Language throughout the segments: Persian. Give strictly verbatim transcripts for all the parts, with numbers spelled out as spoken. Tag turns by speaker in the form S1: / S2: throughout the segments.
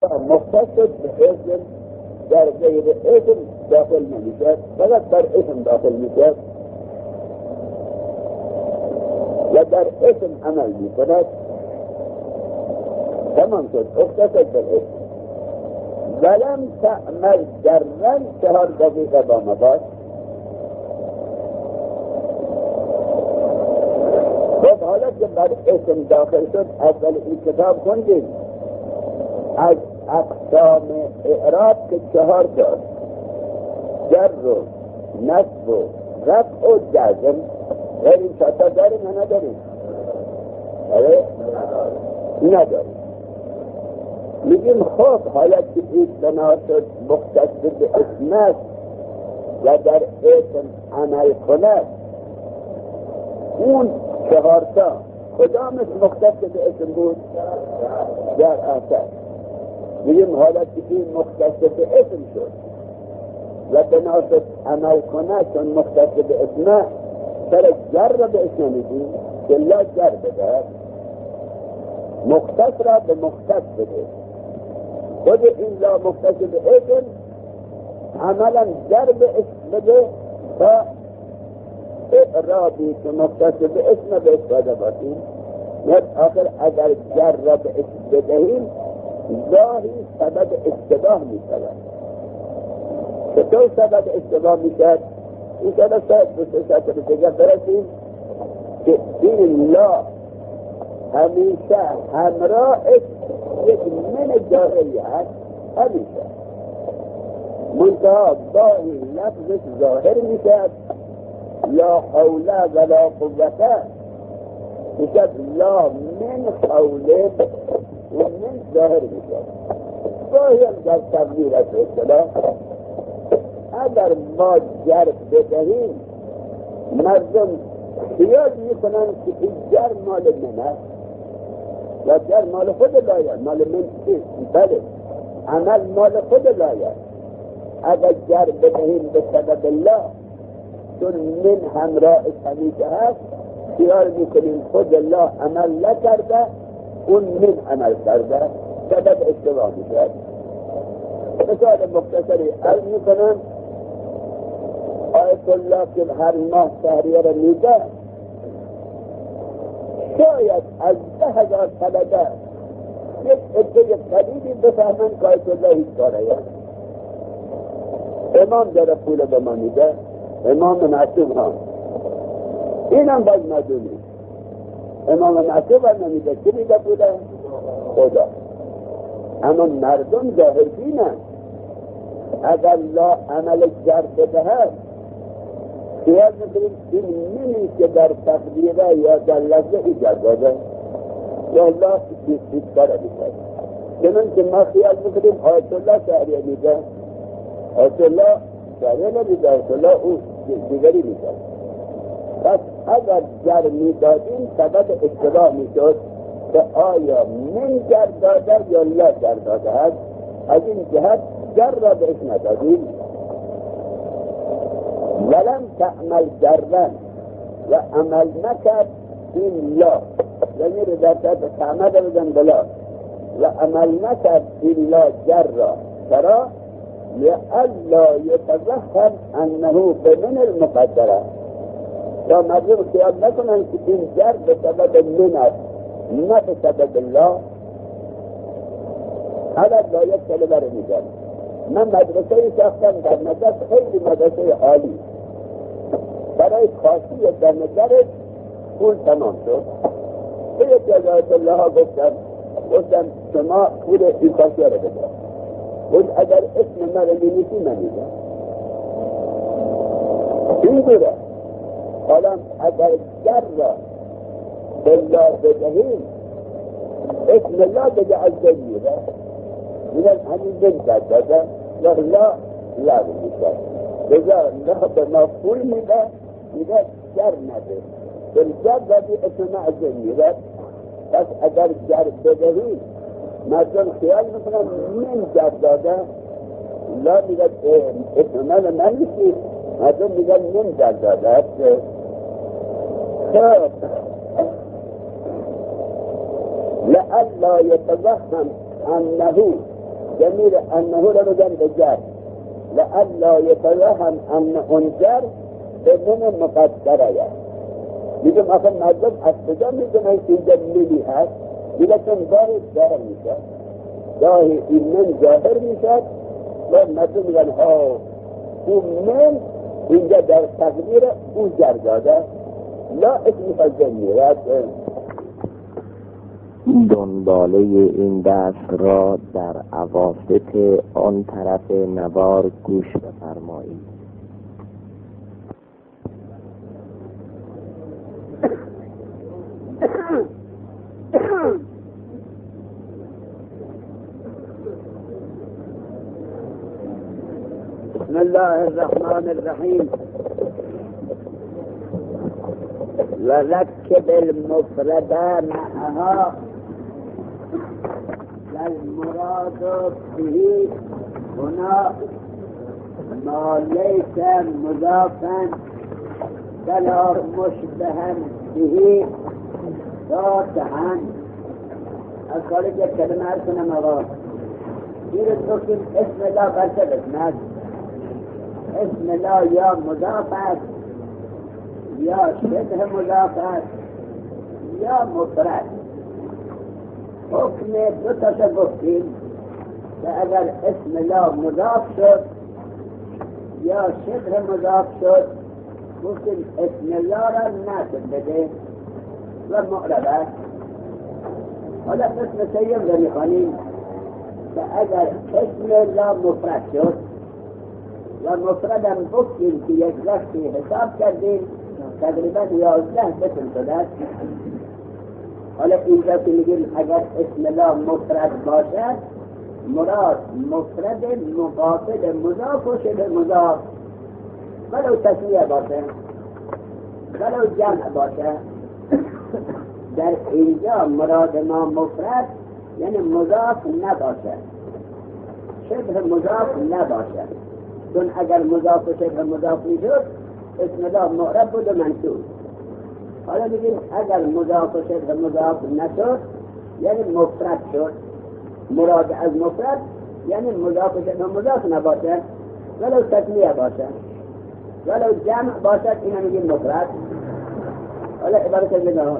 S1: مختص به اسم در غیر اسم داخل نمیشد، فقط در اسم داخل میشد و در اسم عمل میکند. تمام شد، اختص به اسم. ولم تعمل جرن چهار دقیقه با مباش. خب حالا که بر اسم داخل شد، اول این کتاب خوندیم از اقسام اعراب که چهار داشت: جر و نصب و رفع و جزم. غیر این چهار داریم یا نداریم؟ آره؟ نداریم. میگیم خب حالا که این بنا شد مختص به اسم است و در اسم عمل کند، اون چهارتا کدامش مختص به اسم بود؟ در آخر میگیم حالا که این مختص به اسم شد و بنا شد عمل کند چون مختص به اسم، سر جر را به اسم میگیم که لا جر بده، مختص را به مختص بده. خود این لا مختص به اسم عملا جر به اسم بده تا اعرابی که مختص به اسم به استفاده باشیم. یاد آخر اگر جر را به اسم بدهیم ظاهی سبب اشتباه می شود. چطور سبب اشتباه می شود؟ این شده شاید دوست شاید به دیگر برسیم که این لا همیشه همراه یک من جاهلی هست، همیشه منتها باقی لفظش ظاهر می شود لا حول ولا قوته، میشد لا من حوله و من ظاهر میشد. گاهی هم در تبدیل از اصطلاح اگر ما جر بدهیم مردم خیال میکنن که این جر مال من است و جر مال خود لایه، مال من چیست؟ بله، عمل مال خود لایه. اگر جر بدهیم به سبب الله چون من همراه همیشه هست، خیال میکنیم خود الله عمل نکرده، اون من عمل کرده، سبب اشتباه میشود. مثال مختصری عرض میکنم، آیت الله که هر ماه شهریه را میده، شاید از ده هزار طلبه یک عده قلیلی بفهمن که آیت الله هیچ کاره یاد. امام داره پول به ما میده، امام معصوم ها، این هم باید مدونی. امام معصوم هم نمیده، چی میده پوله؟ خدا. اما مردم ظاهر بینن، اگر لا عمل جر بدهد خیال میکنیم این منی که در تقدیره یا در لحظه ایجاد داده یا الله بیست کاره میکنه. چنان که ما خیال میکنیم آیت الله شهریه میده، آیت الله شهریه نمیده، آیت الله او دیگری میده. پس اگر جر میدادیم سبب اشتباه میشد که آیا من جر داده یا لا جر داده هست. از این جهت جر را به اسم ندادیم. ولم تعمل جرن و عمل نکرد این لا، یعنی رو در طرف تعمل بزن بلا و عمل نکرد این لا جر را، چرا؟ لئلا یتوهم انه بمن المقدره، تا مردم خیال نکنن که این جر به سبب من است نه به سبب الله. حالا با یک کلمه رو میگم، من مدرسه ساختم در نجف، خیلی مدرسه عالی، برای خاصی در نجف پول تمام شد. به یکی از آیت الله ها گفتم گفتم شما پول این خاصی رو بده، بود اگر اسم من رو می‌نویسی من میگم این دوره. حالا اگر جر را بالله بدهیم اسم الله بده از دلیره میگن همین دل جر داده لا لا لا میشه بذار الله به ما پول میده میده جر نده بل جر دادی اسم معزه میده. پس اگر جر بدهیم مردم خیال میکنن من جر داده، لا میگه اسم من رو نمیشید، مردم میگن من جر داده هست. خب لئلا یتوهم انه جميل أنه لمجن بجر لألا يتوهم أن أنجر بمن مقدرة میگم آخه مردم از کجا میدونن که اینجا لیلی هست؟ میگه چون گاهی ظاهر میشه گاهی این من ظاهر میشه و مردم میگن ها اون من اینجا در تقدیر او جرگاده لا اسم فضل میرد.
S2: دنباله این درس را در اواسط آن طرف نوار گوش بفرمایید.
S1: بسم الله الرحمن الرحیم. وركب المفرد معها والمراد به هنا ما ليس مضافا ولا مشبها به ذاتها. از خارج یک کلمه هر کنم آقا گیرت بکنیم اسم الله برچه بسند. اسم الله یا مضاف است یا شبه مضاف است یا مفرد. حکم دو تاشو گفتیم که اگر اسم الله مضاف شد یا شبه مضاف شد گفتیم اسم الله را نصب بده و معرب است. حالا قسم سیم را میخوانیم که اگر اسم الله مفرد شد و مفردم گفتیم که یک وقتی حساب کردیم تقریبا یازده بسم شده. حالا اینجا که میگیم اگر اسم الله مفرد باشد مراد مفرد مقاصد مضاف و شبه مضاف ولو تسمیه باشه ولو جمع باشه. در اینجا مراد ما مفرد یعنی مضاف نباشه شبه مضاف نباشه، چون اگر مضاف و شبه مضاف میشد اسم الله معرب بود و منصوب. حالا میگیم اگر مضاف و شبه مضاف نشد یعنی مفرد شد. مراد از مفرد یعنی مضاف و شبه مضاف نباشه ولو تسمیه باشه ولو جمع باشد اینا میگیم مفرد. حالا عبارت از نگاه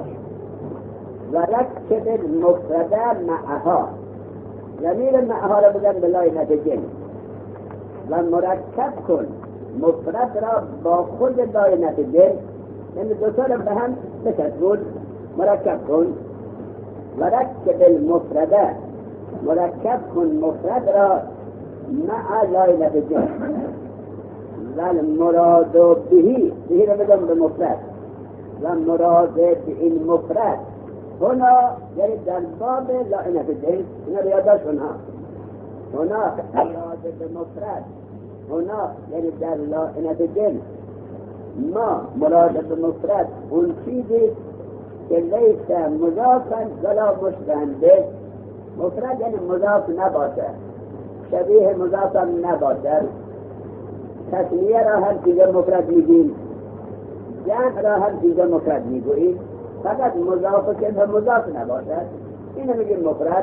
S1: ورکب المفرد معها، ضمیر معها را بگن بلای نتیجه و مرکب کن مفرد را با خود لای نتیجه، یعنی دو تا را به هم بکسبون مرکب کن. ورکب المفرد مرکب کن مفرد را مع لای نتیجه و المراد بهی بهی را بگن به مفرد و مراد به این مفرد هنا یعنی در باب لائنة الجنس هنا ریاضش هنا هنا مراد به مفرد هنا یعنی در لائنة الجنس ما مراد به مفرد اون چیزی که لیس مضافا ولا مشبها به. مفرد یعنی مضاف نباشه شبیه مضاف نباشه. تسمیه را هر چیز مفرد میگیم، جمع را هر چیز مفرد میگوییم، فقط مضاف و شبه مضاف نباشد اینو میگیم مفرد.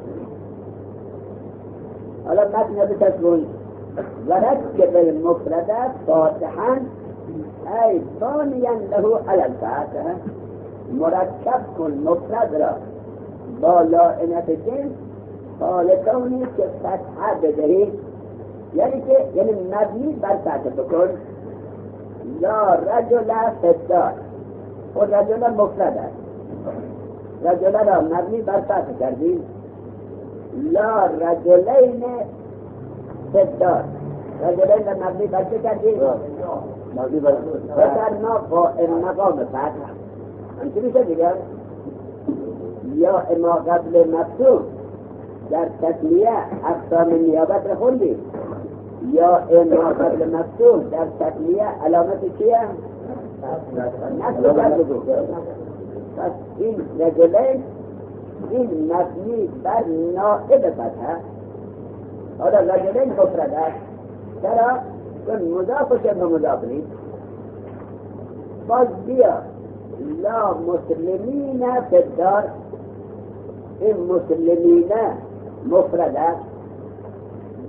S1: حالا متن بتسبون ورکب المفرد فاتحا ای ثانیا له علی الفاتحه. مرکب کن مفرد را با لائنة جنس حال کونی که فتحه بدهی، یعنی که یعنی مبنی بر فتح بکن. لا رجل فدار و رجل مفرد است، رجل را مبنی بر فتح کردیم. لا رجلین فدار، رجلین را مبنی بر چه کردیم؟ مبنی بر فتح قائم مقام فتح. همچه میشه دیگر یا اما قبل مفتوح در تسمیه اقسام نیابت را خوندیم یا اما قبل مفتوح در تسمیه علامت چیه؟ نصب کرد بگو. پس این رجلین این مبنی بر نائب فتح. حالا رجلین مفرد است چرا؟ چون مضاف و شبه مضاف نیست. باز بیا لا مسلمین فدار، این مسلمین مفرد است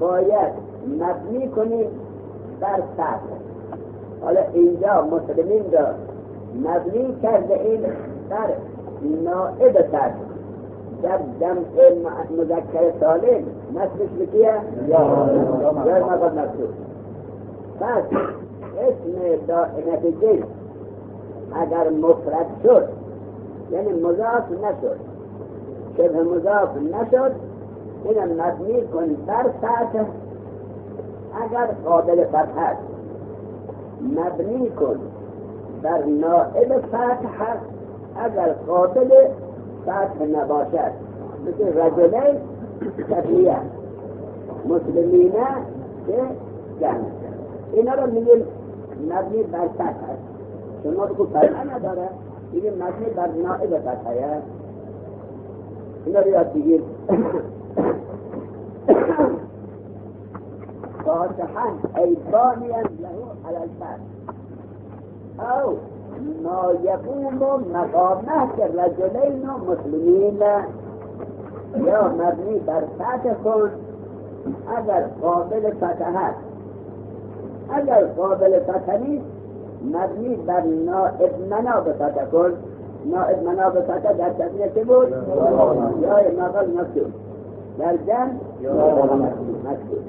S1: باید مبنی کنیم بر سطح. حالا اینجا مسلمین را مبنی کرده این بر نائب سطح. در جمع مذکر سالم نسبش بکیه؟ یا یا مقام مفتوح. پس اسم دائمت جنس اگر مفرد شد یعنی مضاف نشد، شبه مضاف نشد، اینم مبنی کن بر سطح. اگر قابل فتح است مبنی کن بر نائب فتح، اگر قابل فتح نباشد مثل رجلین تبلیه، مسلمینه که جمع. اینا رو میگیم مبنی بر فتح است. شما رو فتح نداره میگیم مبنی بر نائب فتحه. اینا رو یاد بگیر. فاتحا ای بانیا له علی الفتح او ما یقوم مقامه که رجلین مسلمین، یا مبنی بر فتح کن اگر قابل فتح است. اگر قابل فتح نیست مبنی بر نائب مناب فتح کن. نائب مناب فتح در تسنیه چه بود؟ یا مقال مفتوح، در جمع مفتوح.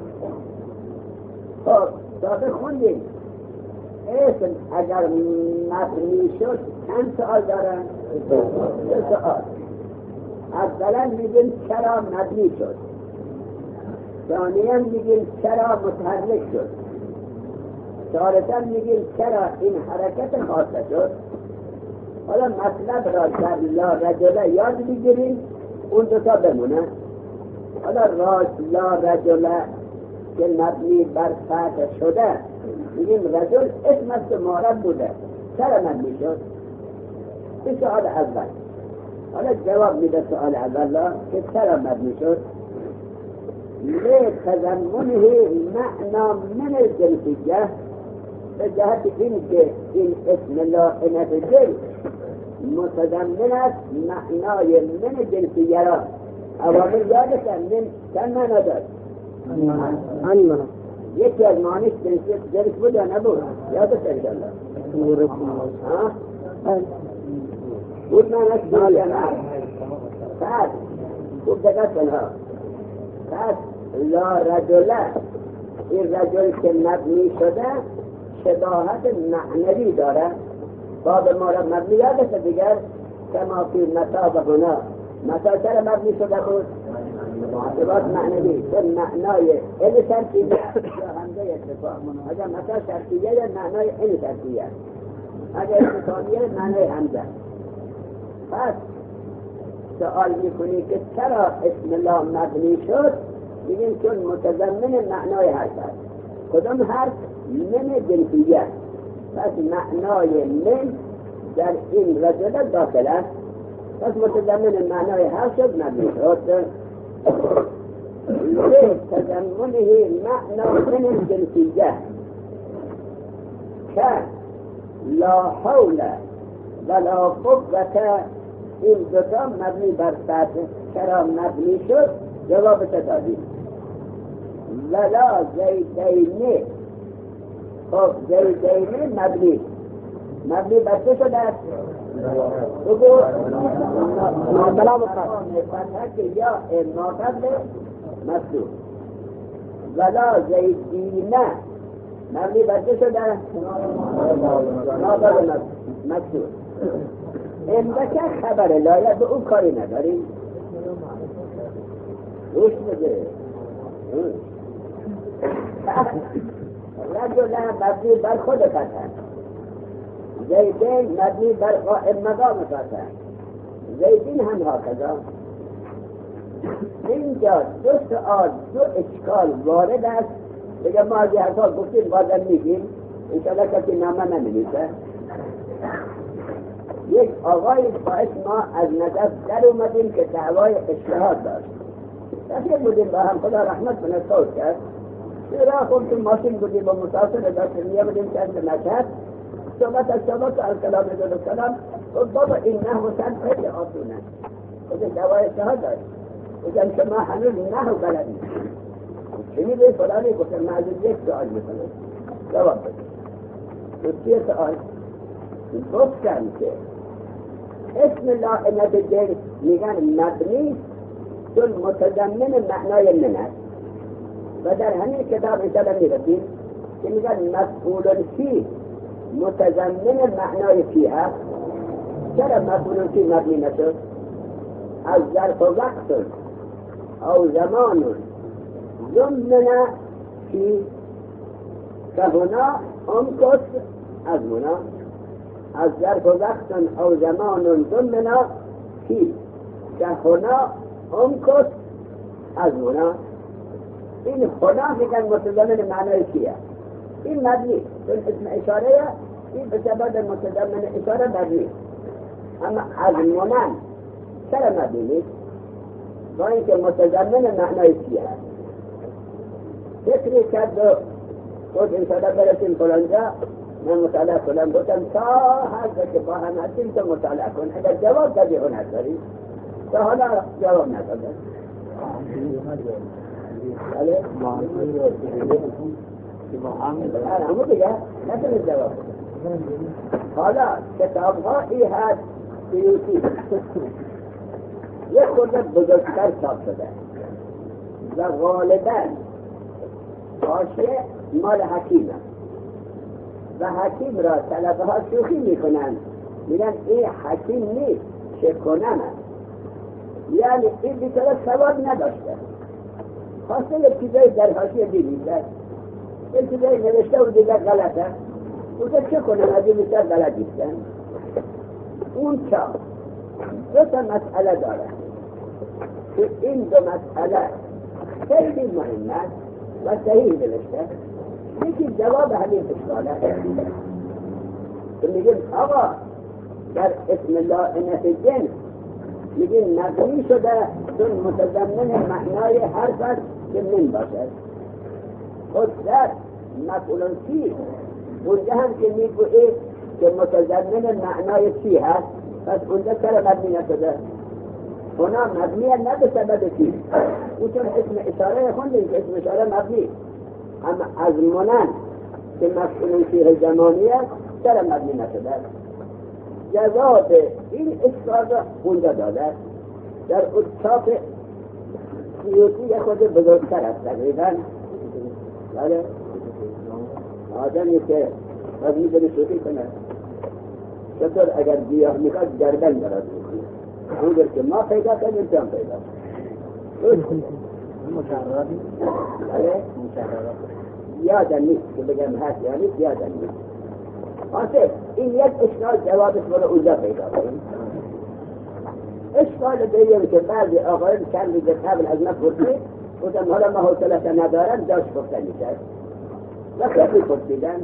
S1: خب سابق خوندیم اسم اگر مبنی شد چند سؤال دارن؟ سه سؤال. اولا میگیم چرا مبنی شد، ثانیا میگیم چرا متحرک شد، ثالثا میگیم چرا این حرکت خاصه شد. حالا مطلب را در لا رجله یاد بگیریم، اون دوتا بمونه. حالا راج لا رجله که مبنی بر فتح شده میگیم رجل اسم است که معرب بوده، چرا مبنی شد؟ این سؤال اول. حالا جواب میده سؤال اول که چرا مبنی شد. لتضمنه معنا من الجنسیه، به جهت این که این اسم لائنت جنس متضمن است معنای من جنسیه را. اوامر یادت من چند معنا داشت؟
S3: من
S1: یکی از معنیش جنس بود یا نبود؟ یادت انشالله بود معنیش بود یا نبود؟ بعد خوب دقت کنها. بعد لا رجله، این رجل که مبنی شده شباهت معنوی داره. باب ما را مبنی یادت دیگر کما فی متا و هنا. متا چرا مبنی شده بود؟ شباهت معنوی چون معنای این ترکیه یا همزه اتفاق. اگر متا شرطیه یا معنای این ترکیه، اگر اتفاقیه معنای همزه. پس سوال میکنی که چرا اسم الله مبنی شد؟ میگیم چون متضمن معنای حرف است. کدام حرف؟ من جنسیه. پس معنای من در این رجل داخل است، پس متضمن معنای حرف شد مبنی شد. لتضمنه معنا من الجنسیه که لا حول ولا قوة. این دوتا مبنی بر سطح. چرا مبنی شد؟ جواب دادیم. ولا زیدین. خب زیدین مبنی مبنی بر چه شده است؟ بگو
S3: ناقلا مفرد
S1: فتحه یا ناقبل مفتوح. ولا زیدین مبنی بر چه شده؟ ناقبل مفتوح. اندکه خبر لایه به اون کاری نداریم. روش بده رجل مبنی بر خود فتح، زیدین مبنی بر قائم مقام فتح، زیدین هم هکذا. اینجا دو سؤال دو اشکال وارد است. دیگه ما از هر سال گفتیم بازم میگیم انشاءالله کسی نامه نمی‌نویسه. یک آقای باعث ما از نظر در اومدیم که دعوای اجتهاد داشت. دفعه بودیم با هم، خدا رحمت کنه صوت کرد. راه خود تو ماشین بودیم با مسافر داشتیم میامدیم چند مشهد. صحبت از صحبت از کلام دو کلام و بابا این نحو سن خیلی آسونه. خود دعوای اجتهاد داشت. بگم شما هنوز نحو بلدید. چنی به فلانی گفتن معذر یک سؤال میکنه جواب بده دوستی سؤال گفتن که اسم الله نتیجه میگن مبنی چون متضمن معنای من است و در همین کتاب انشاءالله میرسیم که میگن مفعول فی متضمن معنای فی هست. چرا مفعول فی مبنی نشد؟ از ظرف و وقت او زمان ضمن فی که هنا امکس از منا از ظرف و وقت او زمان ضمن فی که هنا امکس از منا. این خدا میگن متضمن معنای فیه. این مبنی چون اسم اشاره این به سبب متضمن اشاره مبنی. اما از منن چرا مبنی نیست؟ با اینکه متضمن معنای فیه. فکری کرد و خود انشاءالله برسیم فلانجا من مطالعه کنم بودم تا هر که با هم هستیم تو مطالعه کن. اگر جواب دادی اون نداری تا حالا جواب نداده. بله؟ همون دیگه نتونید جواب. حالا کتاب هایی هست سیوسی یک خورده بزرگتر چاپ شده و غالبا حاشیه مال حکیم است و حکیم را طلبه ها شوخی میکنن میگن این حکیم نیست چه کنم است. یعنی این بیچاره سواد نداشته خواسته یک چیزایی در حاشیه بنویسه یک چیزایی نوشته و دیگر غلطه او چه کنم از این بیشتر غلط نیستن. اون چاپ دو تا مسئله داره که این دو مسئله خیلی مهم است و صحیح نوشته. یکی جواب همین اشکاله که میگیم آقا در اسم الله نفی جنس میگیم مبنی شده چون متضمن معنای حرف است که من باشد. خود در مفعول فی اونجا هم که میگویی که متضمن معنای چی هست پس اونجا چرا مبنی نشده؟ اونا مبنی نه به سبب چی؟ او چون اسم اشاره خوندیم که اسم اشاره مبنی اما از منن که مفعول فیه زمانی است چرا مبنی نشده؟ جواب این اشکال را اونجا داده در اون چاپ سیوسی خود بزرگتر است تقریبا. بله آدمی که از میدونی شوخی کنه چطور اگر گیاه میخواد گردن دارد اونجور که ما پیدا کنیم انتان پیدا
S3: مشررابی
S1: بله یادم نیست که بگم هست یا نیست یادم نیست. آنچه این یک اشکال جوابش برای اونجا پیدا کنیم. اشکال دیگه که بعضی آقایان چند روز قبل از من پرسید گفتم حالا ما حوصله‌اش ندارم داشت گفتن میشه و خیلی پرسیدن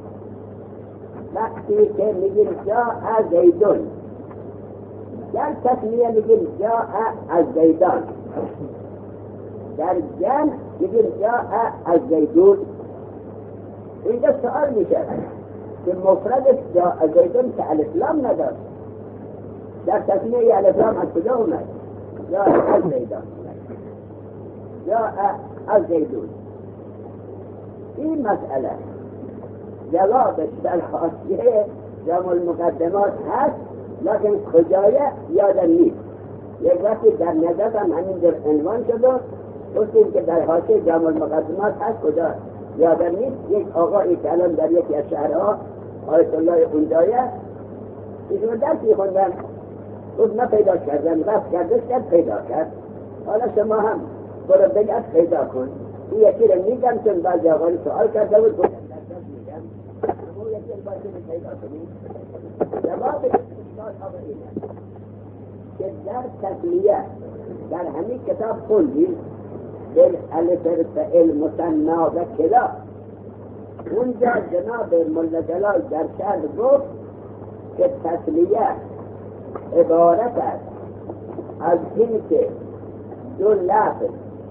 S1: وقتی که میگیم جاء زیدون در تسمیه میگیم جاء از زیدان در جمع میگیم جاء از زیدون. اینجا سؤال میشه که مفردش جاء زیدون که الاسلام نداشت در تسمیه الاسلام از کجا اومد؟ جاء از زیدان جاء از زیدون. این مسئله جوابش در حاشیه جمع المقدمات هست لکن کجایه یادم نیست. یک وقتی در نظرم همین در عنوان شده گفتیم که در حاشیه جمع المقدمات هست کجا یادم نیست. یک آقایی که الان در یکی از شهرها آیت الله اونجایه ایشون درسی خوندن گفت من پیدا کردم رفت کردش کرد پیدا کرد. حالا شما هم برو بگرد پیدا کن. این یکی رو میگم چون بعضی آقایی سؤال کرده بود گفتم در دست میگم اما یکی رو باید پیدا کنیم. جواب اشکال آقا اینه که در تسمیه در همین کتاب خوندیم در الف فعل مثنی و کلا اونجا جناب مولا جلال در شهر گفت که تسمیه عبارت است از این که دو لفظ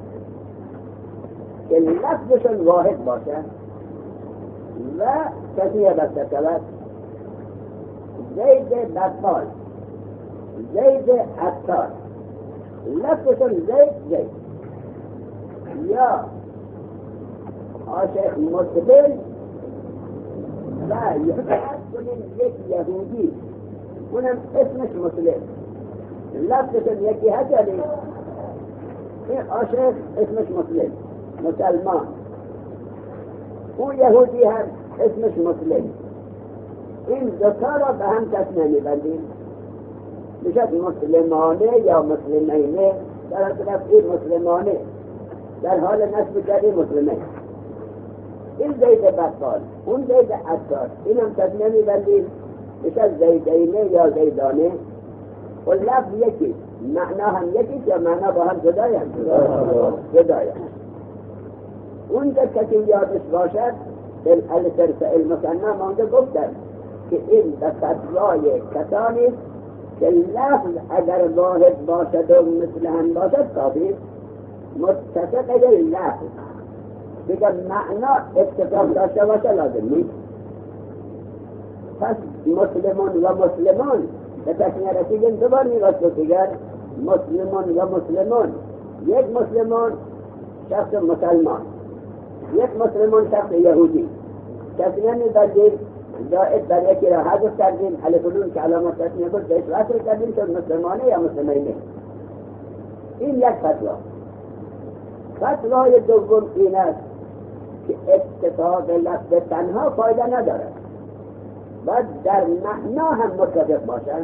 S1: که لفظشون واحد باشه و تسمیه بسته شود. زید بطال زید عطار لفظشون زید زید یا عاشق مسلم و فرض کنیم یک یهودی اونم اسمش مسلم لفظشون یکی هست یعنی این عاشق اسمش مسلم مسلمان اون یهودی هم اسمش مسلم این دوتا را به هم تصمیه میبندیم میشد مسلمانه یا مسلمینه در طرف این مسلمانه در حال نصب کردی مسلمه این زید بطال اون زید عطار این هم تصمیه میبندیم میشد زیدینه یا زیدانه و لفظ یکی معنا هم یکی یا معنا با هم جدای هم جدای هم اونجا کسی یادش باشد الالتر المثنی مانده گفتن که این به فتوای کسانی که لفظ اگر واحد باشد و مثل هم باشد کافی متفق لفظ دیگر معنا اتفاق داشته باشه لازم نیست پس مسلمون و مسلمون به تصمیه رسیدیم دوبار میرسد دیگر مسلمون و مسلمون یک مسلمون شخص مسلمان یک مسلمان شخص یهودی تصمیه میبردیم زائد بر یکی را حذف کردیم الفلون که علامت تصمیه بود بهش وصل کردیم شد مسلمانه یا مسلمینه این یک فتوا فتوای دوم این است که اتفاق لفظ تنها فایده ندارد و در معنا هم متفق باشند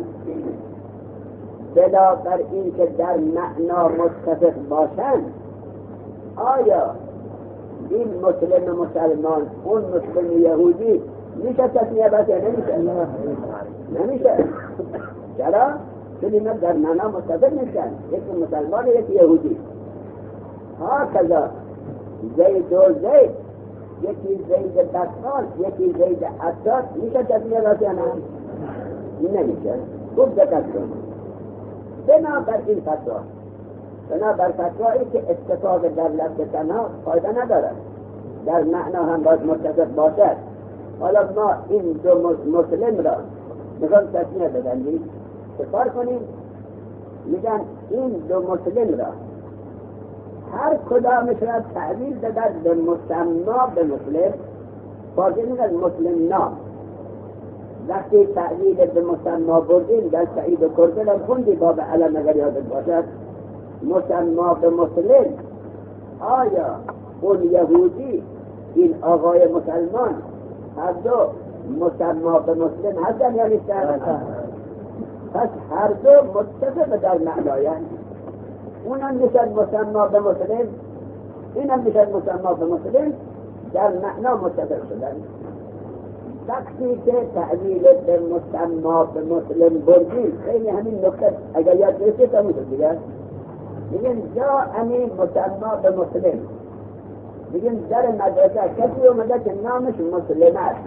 S1: بلا بر این که در معنا متفق باشند آیا این مسلم مسلمان اون مسلم یهودی میشه تصمیه باشه نمیشه نمیشه چرا؟ چون اینا در معنا متفق نیستن یکی مسلمان یکی یهودی ها کذا زید و زید یکی زید بطال یکی زید عطار میشه تصمیه باشه نمیشه خوب دقت کن بنابر این فتوا بنابر فتوایی که اتفاق در لفظ تنها فایده ندارد در معنا هم باید متفق باشد حالا ما این دو مسلم را میخوام تصمیه بدنیم کار کنیم میگن این دو مسلم را هر کدامش را تعبیر دادن به مسما به مسلم بازی میگن مسلم نام وقتی تعبیر به مسما بردیم در سعید و کربل هم خوندی باب علم اگر یادت باشد مسما به مسلم آیا اون یهودی این آقای مسلمان هر دو مسما به مسلم هستن یا نیستن؟ پس هر دو متفق در معنایند اونم میشد مسما به مسلم اینم میشد مسما به مسلم در معنا متفق شدن وقتی که تعبیر به مسما به مسلم بردیم خیلی همین نکته اگر یاد رسید تموم شد دیگر میگن جا امین مسما به مسلم میگن در مدرسه کسی اومده که نامش مسلم است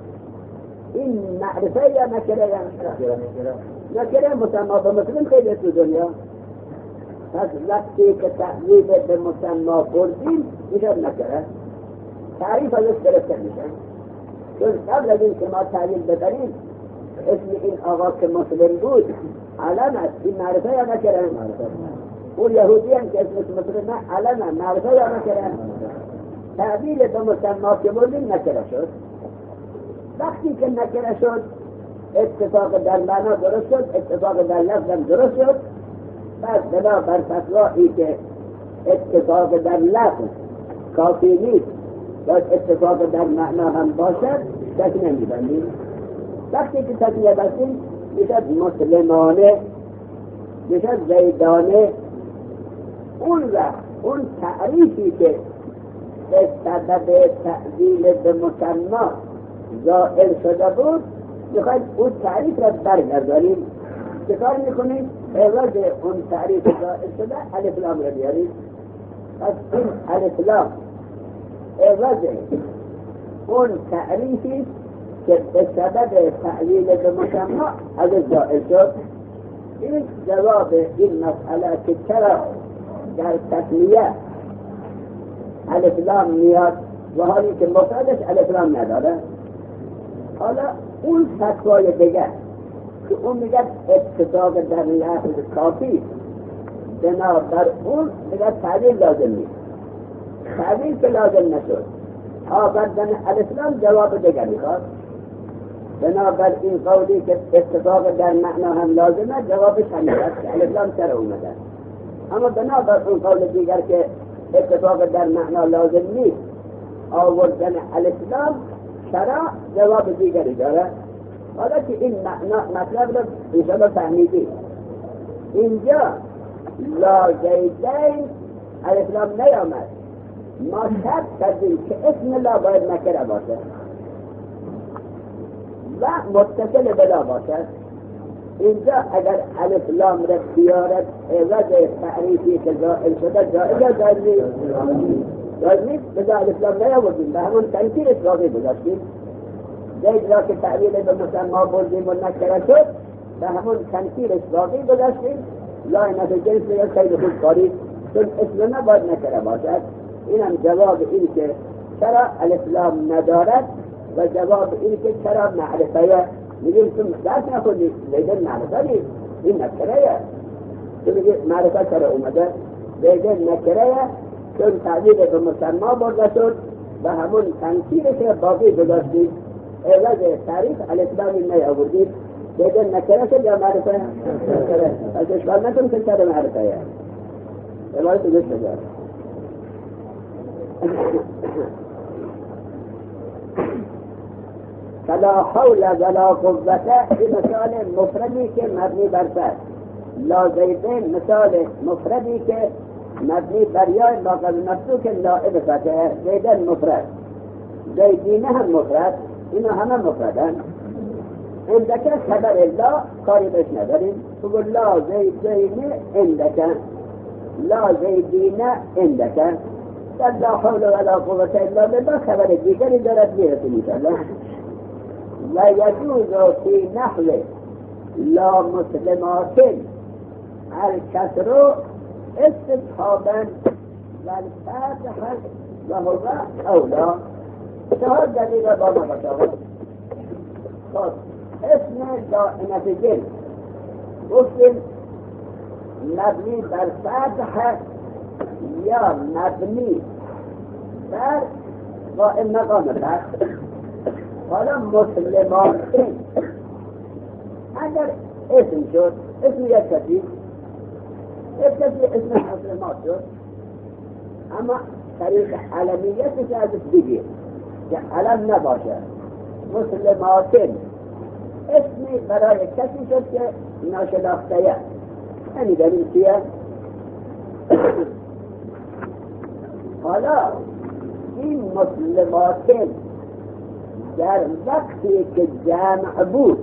S1: این معرفه یا نکره یا نکره مسما به مسلم خیلی تو دنیا پس وقتی که تعبیر به مسما بردیم میشد نکره تعریف ازش گرفته میشن چون قبل از این که ما تعبیر ببریم اسم این آقا که مسلم بود علم است این معرفه یا نکره اون یهودی هم که اسمش مسلم علم معرفه یا نکره تعبیر به مسما که بردیم نکره شد وقتی که نکره شد اتفاق در معنا درست شد اتفاق در لفظ هم درست شد پس بنا بر فتوایی که اتفاق در لفظ کافی نیست و اتفاق در معنا هم باشد تصمیه میبندیم وقتی که تصمیه بستیم میشد مسلمانه میشد زیدانه اون وقت اون تعریفی که به سبب تعدیل به مسما زائل شده بود میخواید اون تعریف را برگردانیم چه کار میکنیم؟ عوض اون تعریف زائل شده الف لام را بیاریم پس این الف لام عوض اون تعریفی که به سبب تعلیل به مسما از زائل شد این جواب این مسئله که چرا در تسمیه الف لام میاد و حالی که مفردش الف لام نداره حالا اون فتوای دیگر که اون میگه اتفاق در لفظ کافی بنابر اون میگه تعلیل لازم نیست تعلیل که لازم نشد آوردن الاسلام جواب دیگر میخواد. بنابراین قولی که اتفاق در معنا هم لازمه جوابش همین است که الاسلام چرا اومده. اما بنابراین اون قول دیگر که اتفاق در معنا لازم نیست آوردن الاسلام چرا جواب دیگری داره. حالا که این معنا مطلب رو انشاءالله فهمیدید. اینجا لا زیدین الاسلام نیامد، ما شرط کردیم که اسم لا باید نکره باشه و متصل بلا باشد. اینجا اگر الف لام را بیارد عوض تعریفی که زائل شده جایز جایز نیست جایز نیست بذار الف لام نیاوردیم به همون تنکیرش باقی گذاشتیم. زید را که تعبیر به مسما بردیم و نکره شد به همون تنکیرش باقی گذاشتیم. لا نفی جنس یا خیلی خوب کاری چون اسم نباید نکره باشد. اینم جواب این که چرا الف لام ندارد و جواب این که چرا معرفه میگیم تو درس نخوندی زیدن معرفه نیست این نکره تو میگی معرفه چرا اومده زیدن نکره چون تعبیر به مسما برده شد و همون تنکیرش باقی گذاشتید عوض تعریف الف لام نیاوردید زیدن نکره شد یا معرفه نکره از اشکال نکنم که چرا معرفه عبارت گوش بگرد. فلا حول ولا قوة این مثال مفردی که مبنی بر فتح. لا زیدین مثال مفردی که مبنی بر یا باقی مفتوح نائب فتح. زیدین مفرد، زیدینه هم مفرد، اینا همه مفردن. اندکه خبر لا کاری بهش نداریم. بگو لا زیدینه اندکه لا زیدینه اندکه لا حول ولا قوة الا بالله خبر دیگری دارد میرسیم انشاءالله. و یجوز فی نحو لا مسلمات الکسر استصحابا و الفتح و هو اولا. چهار دلیل با ما باشد. خب اسم دائمت جنس گفتیم مبنی بر فتح یا مبنی بر قائم مقام فتح. حالا مسلمان اگر اسم شد اسم یک کسی یک کسی اسم مسلمات شد اما طریق علمیتش ازش بگیر که علم نباشه. مسلماتین اسمی برای کسی شد که ناشناخته است. یعنی دلیل چیه؟ حالا این مسلماتین در وقتی که جمع بود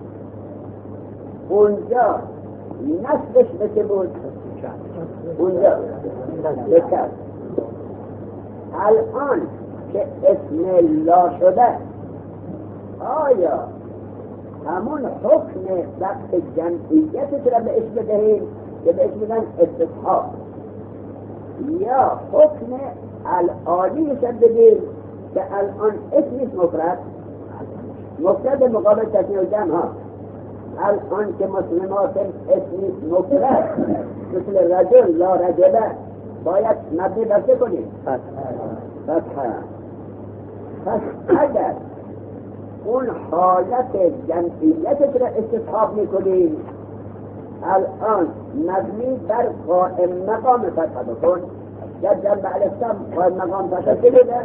S1: اونجا نسبش بچه بود؟ اونجا بکر. الان که اسم لا شده آیا همون حکم وقت جمعیتش را به اسم بدهیم که به اسم بدن استصحاب یا حکم الآنیش را بدهیم که الان اسمش مفرد مفرد مقابل تسنیه و جمع ها. الان که مسلمات اسمش مفرد مثل رجل لا رجله باید مبنی برسه کنیم فتحه. پس اگر اون حالت جمعیتش را استصحاب میکنیم الان مبنی بر قائم مقام فتحه بکن. در جمع الاسلام قائم مقام فتحه کلیده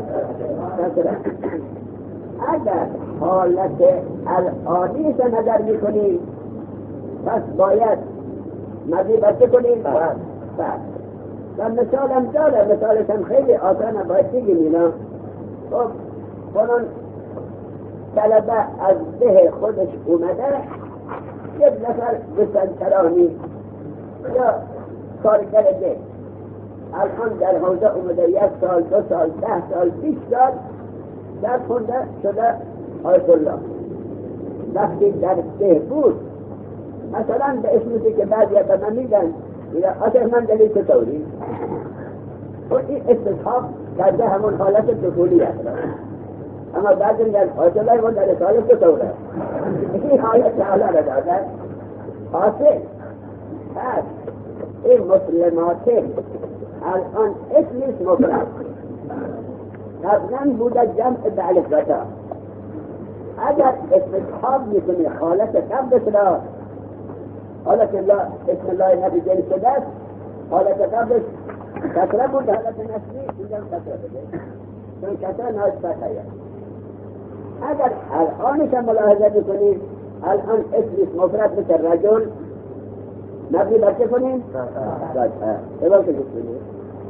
S1: اگر حالت العادی را نظر میکنیم پس باید مبنی برسه کنیم فتح. و مثال هم داره، مثالش هم خیلی آسانه باید بگیم اینا. خب کنون طلبه از ده خودش اومده یک نفر بسنترانی یا کارگر ده الان در حوزه اومده یک سال دو سال ده سال بیس سال در خونده شده آیت الله. وقتی در ده بود مثلا به اسمتی که بعضی به من میگن آخر من دلیل چطوری و این استصحاب کرده همون حالت دخولی است. اما بعد میگن آیت الله و در سال چطوره این حالت حالا را داده حاصل پس این مسلمات الان اسمش مفرد قبلا بوده جمع به الفتا. اگر استصحاب میکنی حالت قبلش را، حالت الله اسم الله نبی جل شده است، حالت قبلش کسره بود، حالت نسلی اینجا کسره بده، چون کسره نهایت فتحیه. اگر الانش هم ملاحظه بکنید، الان اسم مفرد مثل رجل نبی بچه کنیم اول که بکنید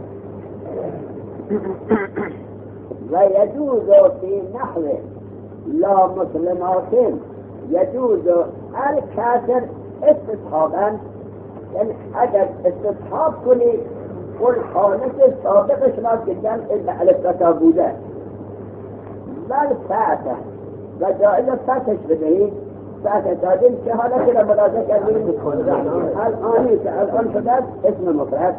S1: و یجوز فی نحو لا مسلمات یجوز الکاسر استصحابا، یعنی اگر استصحاب کنید اون حالت سابقش را که جمع الفتا بوده ول فتح و جایز فتحش بدهید، فتح دادیم که حالت را ملاحظه کردیم الانی که الان شده اسم مفرد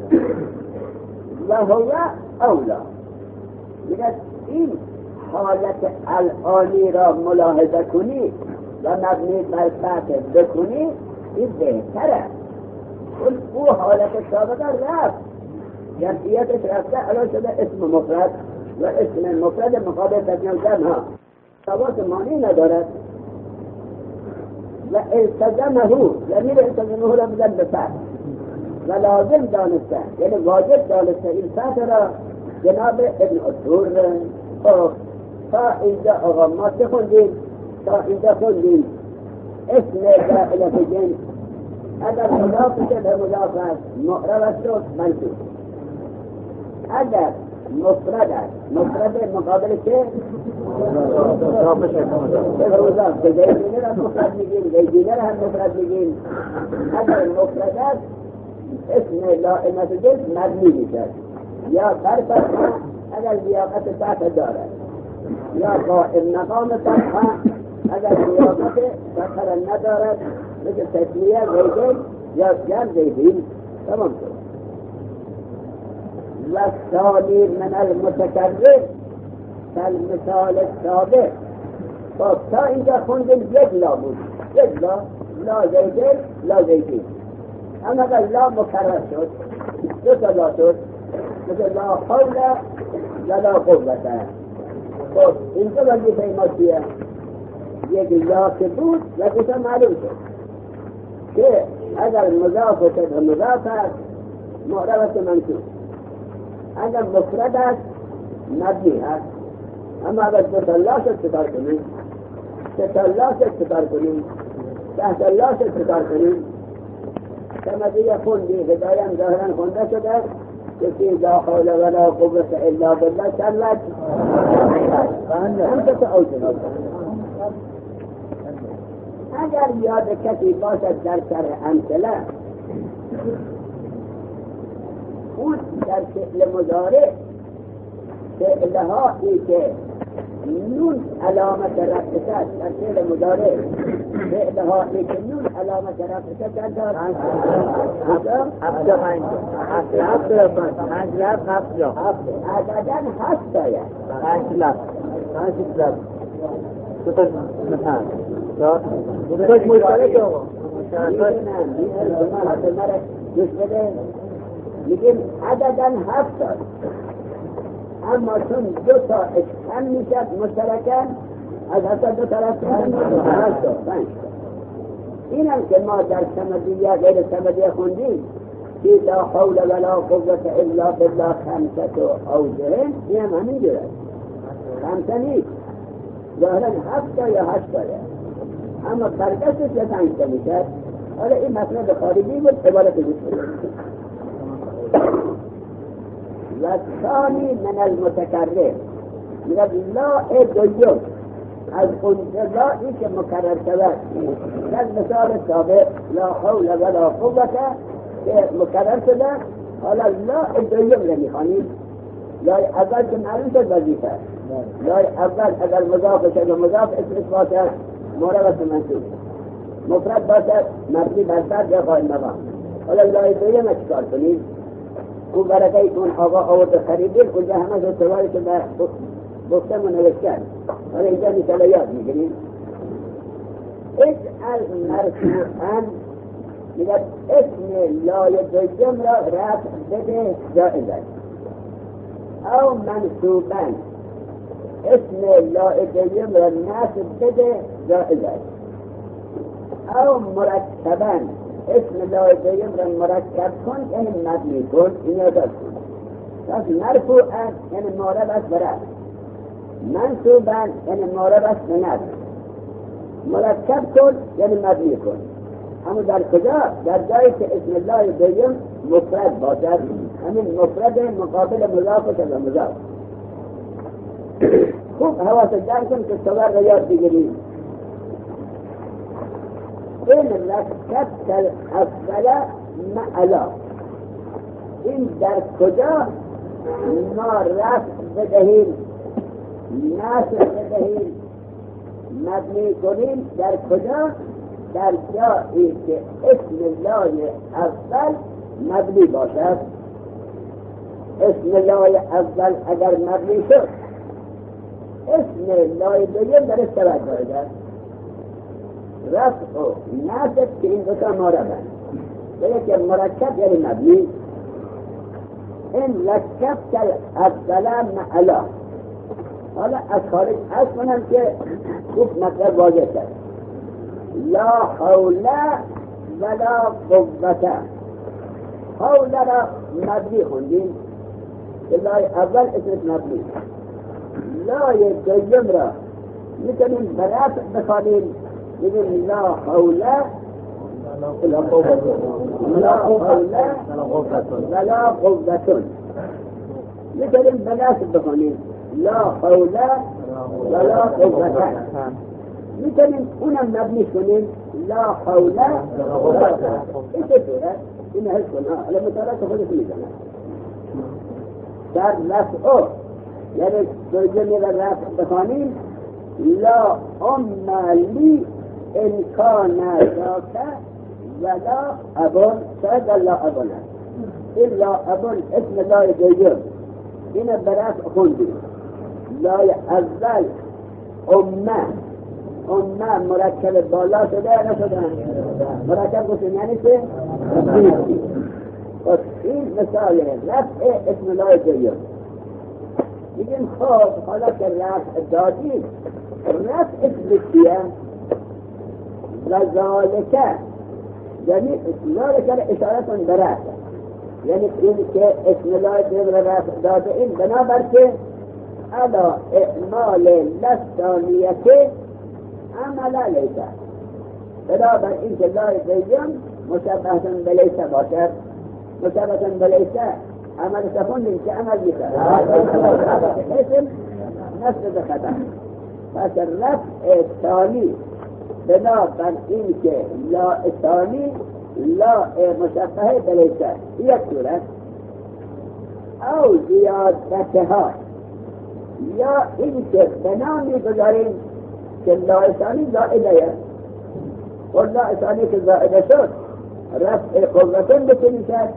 S1: و هو اولا. میگه این حالت الانی را ملاحظه کنی و مبنی بر فتح بکنی این بهتره. او حالت سابقه رفت، جمعیتش رفته، الان شده اسم مفرد و اسم مفرد مقابل تجمع جمع ثبات معنی ندارد. و التزمه ضمیر التزمه را بزن به فتح و لازم دانسته، یعنی واجب دانسته این فتح را جناب ابن عطور. تا اینجا آقا ما چه خوندیم؟ تا اینجا خوندیم اسم داخل فی جنس اگر مضاف شد مضاف است معرب است و منصوب. اگر مفرد است، مفرد مقابل چه؟ مضاف که زیدینه را مفرد میگیم، زیدینه را هم مفرد میگیم. اگر مفرد است اسم لائمت جنس مبنی میشد یا برفتح اگر لیاقت فتح دارد، یا قائم مقام فتح اگر لیاقت فتح ندارد، مثل تسمیه زیدین یا جمع زیدین. تمام شد. و الثانی من المتکرر کالمثال السابق. خب تا اینجا خوندیم یک لا بود، یک لا لا زیدین لا زیدین. اما اگر لا مکرر شد دو تا لا شد، مثل لا حول ولا قوة. خب اینجا وظیفه ما چیه؟ یک لا که بود وظیفه معلوم شد که اگر مضاف شد مضاف است معرب است منصوب، اگر مفرد است مبنی است. اما اگر دو تا لا شد چکار کنیم؟ سه تا لا شد چکار کنیم؟ ده تا لا شد چکار کنیم؟ سمدیه خوندی هدایم ظاهرا خونده شده کسی لا حول ولا قوة الا بالله شلت همسه اوجه. اگر یاد کسی باشد در سر امثله، اون در فعل مضارع فعلهایی که نون علامت رفعش است، در فعل مضارع فعلهایی که نون علامت رفعش است دارد هفته پنج هفته پنج لفظ هفت جا عددن هفت داید پنج لفظ پنج لفظ دو تا مثلا دو تا مشترک آقا میگیم عددن هفت داید، اما چون دو تا اشکن میشد مشترکن از حتی دو طرف هشت تا پنج تا. این هم که ما در سمدیه غیر سمدیه خوندیم که لا حول ولا قوة الا بالله خمسة اوجه، این هم همین جوره خمسه نیست، ظاهرا هفت تا یا هشت تا، اما برگشتش یا پنج تا میشد. حالا این مطلب خارجی بود، عبارت بود. و ثانی من المتکرر میگه لا دویم از اون لایی که مکرر شود، از مثال سابق لا حول ولا قوة که مکرر شده، حالا لا دویم رو میخوانید. لای اول که معلوم شد وظیفه، لای اول اگر مضاف شد و مضاف اسمش باشد معرب است منصوب، مفرد باشد مبنی بر فتح یا قائم مقام. حالا لای دویم چیکار کنید؟ او برکه اون آقا آورد خریدیم، اونجا همه جو سواری که گفتم و نوشتن. حالا اینجا مثلا یاد میگیریم اجعل مرفوعا، میگه اسم لای دویم را رفع بده جائز است، او منصوبا اسم لائقیم را نصب بده جائز است، او مرکباً اسم لائقیم را مرکب کن که این مبنی کن، این یادت کن. پس مرفوع است یعنی مورد است برد، منصوباً یعنی مورد است به نصب، مرکب کن یعنی مبنی کن. اما در کجا؟ در جایی که اسم الله دویم مفرد باشد، همین مفرد مقابل مضاف و شبه مضاف. خوب حواس جمع کن که صور را یاد بگیریم. این رکبت الاول معلا، این در کجا ما رفع بدهیم، نصب بدهیم، مبنی کنیم؟ در کجا؟ در جایی که اسم الله اول مبنی باشد. اسم الله اول اگر مبنی شد، اسم الله دویم در استواد دارد. رفع و نصب که این دوتا موردن، که مرکب یعنی مبنی. این رکبت الاول معلا، حالا از خارج از کنم که خوب مطلب واضح کرد. لا حول ولا قوة، حول را مبنی خوندیم، لای اول اسم مبنی. لای دویم را میتونیم برفع بخوانیم، بگیم لا حول ولا قوة ولا قوة. میتونیم برفع بخوانیم لا حول ولا قوة. میتونیم اونم مبنی کنیم لا حول ولا قوة. این چطوره؟ این حس کن، ها الان مطالعه که خودت میزنه در رفع، یعنی ترجمه را رفع بخوانیم لا ام لی امکان ذاک ولا ابون. شاید لا ابون این لا ابون اسم لای دویم، این برفع خوندیم. لای اول امه، امه مرکب بالا شده یا نشده؟ مرکب گفتیم یعنی که این مثال رفع اسم لای دویم. میگیم خب حالا که رفع دادیم، رفع اسم چیه؟ ذالکه، یعنی ذالکه اشارتون به رفع، یعنی این که اسم لای دویم را رفع داده این بنابر که علا اعمال لستانیته عمل لیسه، بنابر این که لای دویم مشبهتون به لیسه باشد. مشبهتون به لیسه عمل تفندیم که عمل بیخواه اسم نصب بخطا. پس رفع ثانی بنابر این که لا ثانی لا مشبهه به لیسه یک صورت، او زیادتها، یا این که بنا میگذاریم که لا ثانی زائده و لا ثانی که زائده شد رفع قوتون بکنی شد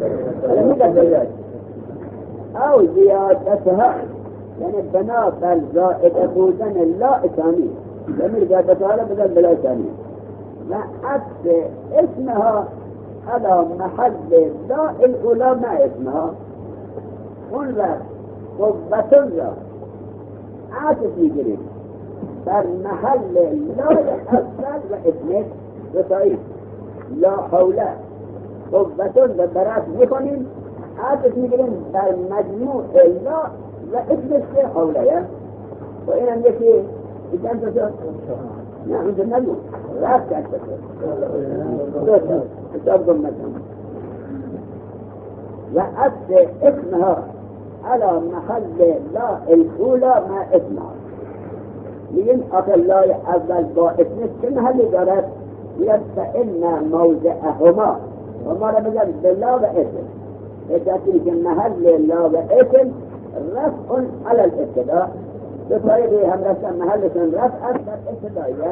S1: او زیادتها، یعنی بنا بر زائده بودن لا ثانی، یعنی زیادتها را بدن بلا ثانی و عطف اسمها على محل لا الاولا ما اسمها، اون را قوتون را عطف میگیریم بر محل لا اول و اسمه رسایی. لا حوله قوتون و برات میکنیم، عطف میگیریم بر مجموع لا و اسمش که حوله. و این هم یکی ایجان تو شد نه اونجا نگو رفت کرد شد حساب دمتهم و عطف اسمها على محل لا الاولى ما اسمها. میگیم آخر لای اول با اسمش چه محلی دارد؟ میگن فإن موضعهما، و ما را بگن به لا و اسم، اتاکی که محل لا و اسم رفع على الابتداء، به طریقی هم رفتن محلشون رفع است در ابتداییت.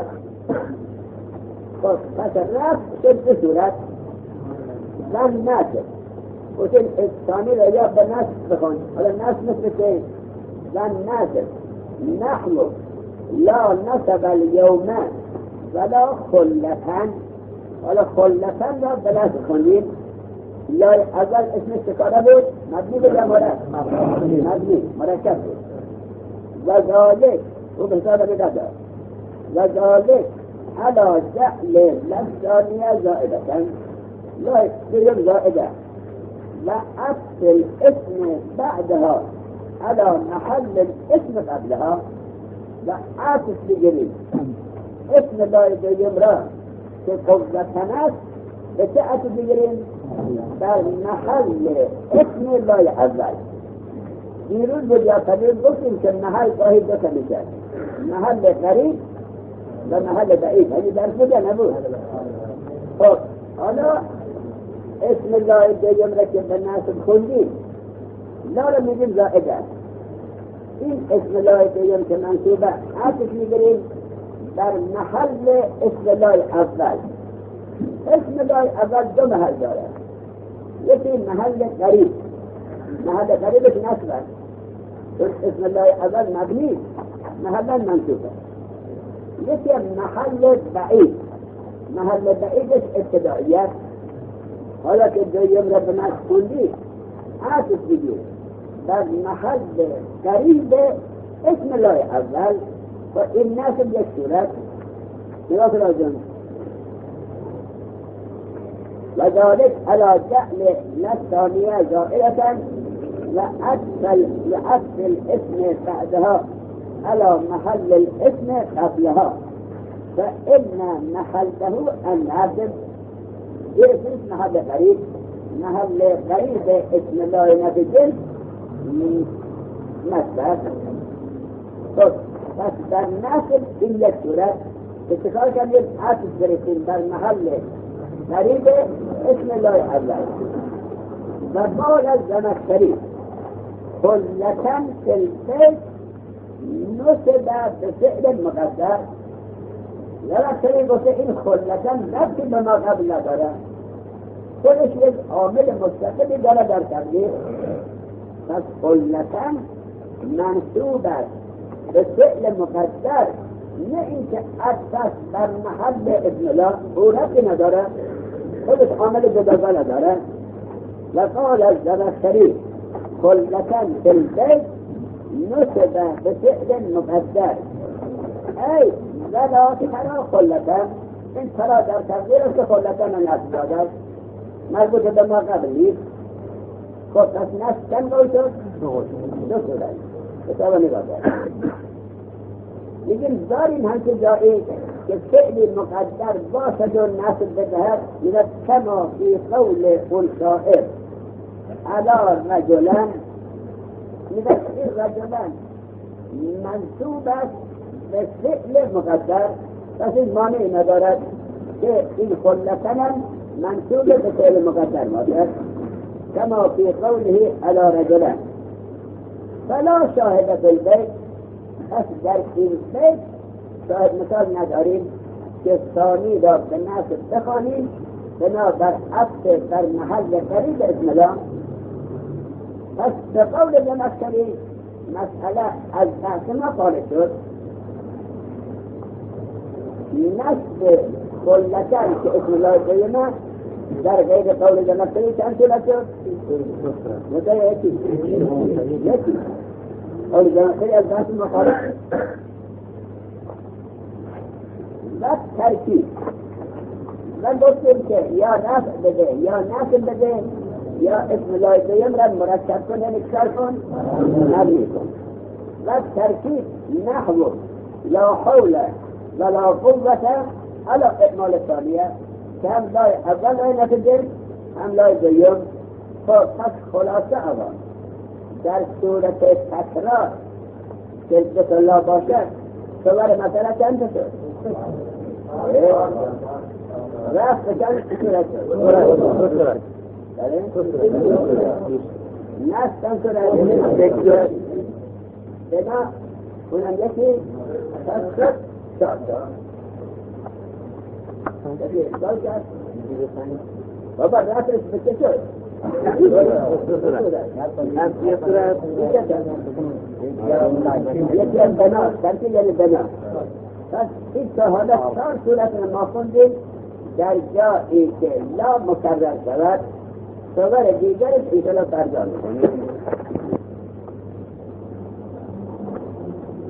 S1: خب پس رفع شد به صورت و نصب، و چون ثانی را یا به نصب بخون، حالا نصب مثل که و نصب نحن لا نصب اليوم ولا خلتن، حالا خلتن را به نصب کنیم. لای اول اسمش چکاره بود؟ مبنی بود یا مرکب؟ مبنی مرکب بود. وذالک او به حساب نداد وذالک على جعل لفظانیه زائدتن لا يكون زائدة وعطف الاسم بعدها على محل الاسم قبلها وعطف بجري اسم لا يمرأ في قوة ناس بتعطف بجري در محل اسم لا يحذر دیروز بود یا قبیل گفتیم که محل گاهی دو تا میشه محل قریب و محل بعید همی درس بوده نبود خب حالا اسم الله دیگم را که به ناسب خوندیم لا را میگیم زائده این اسم الله دیگم که منصوبه عطف میگیریم در محل اسم الله اول اسم الله اول دو محل داره یکی محل قریب محل قریبش نصب است اسم الله اول مبنی محل منصوبه یکی محل بعید محل بعیدش ابتدائیت حالا که دویم را به مسئولی عطف بگیر در محل قریب اسم الله اول و این ناسب یک صورت نگاه لازم و ذلك على جعل الثانية زائرة وعطف الاسم بعدها على محل الاسم قبلها فإن محله الناسب يرسل محل قريب محل قريب اسم الله نفجل مصدر خب پس در ناسب این یک صورت اتخار کردیم عطف برسیم در محل قریب اسم الله اول و قال الزمخشری خلة في البيت نسب بفعل مقدر زمخشری گفته این خلة نفسی به ما قبل نداره خودش یک عامل مستقلی داره در تقدیر پس خلة منصوب است به فعل مقدر نه اینکه عطف بر محل ابن الله او ربطی نداره خودش عامل جداگاه نداره و قال الزمخشری خلة في البيت نسب بفعل مقدر ای ولا ترى خلة این ترا در تقدیر است که خلة نصب داده مربوط به ما قبل نیست خب پس نصب چند گوی شد؟ دو صورت کتاب نگاه دارد لیکن داریم هم که جایی که فعل مقدر باشد و نصب بدهد میگه کما فی قول الشاعر علی رجلن میگه این رجلن منصوب است به فعل مقدر پس این مانعی ندارد که این خلتن منصوب به فعل مقدر باشد کما فی قوله علی رجلن فلا شاهد فی البیت پس در این بیت شاهد مثال نداریم که ثانی را به نصب بخوانیم بنا بر عطف در محل قریب اسم الله پس به قول زمخشری مسئله از بحث ما خارج شد نصب خلتن که اسم الله قیمه در غیر قول زمخشری چند صورت شد؟ متای یکی یکی قول زمخشری از بحث ما خارج شد و ترکیب و گفتیم که یا رفع بده یا نصب بده یا اسم الله قیم را مرتب کن یعنی اکثر کن نبی کن و ترکیب نحو لا حول ولا قوة على اعمال الثانية که هم لای اول لای نفجر هم لای قیم خب پس خلاصه اول در صورت تکرار که اسم الله باشد صور مثلا چند شد؟ رفت چند صورت شد؟ نست چند صورت بنا اونم یکی شد شد شد بابا رفتش بچه شد یکی از بنا ترکیب یعنی بنا پس این که حالا چهار صورت ما خوندیم در جایی که لا مکرر شود صور دیگرش ایشالا برجام کنیم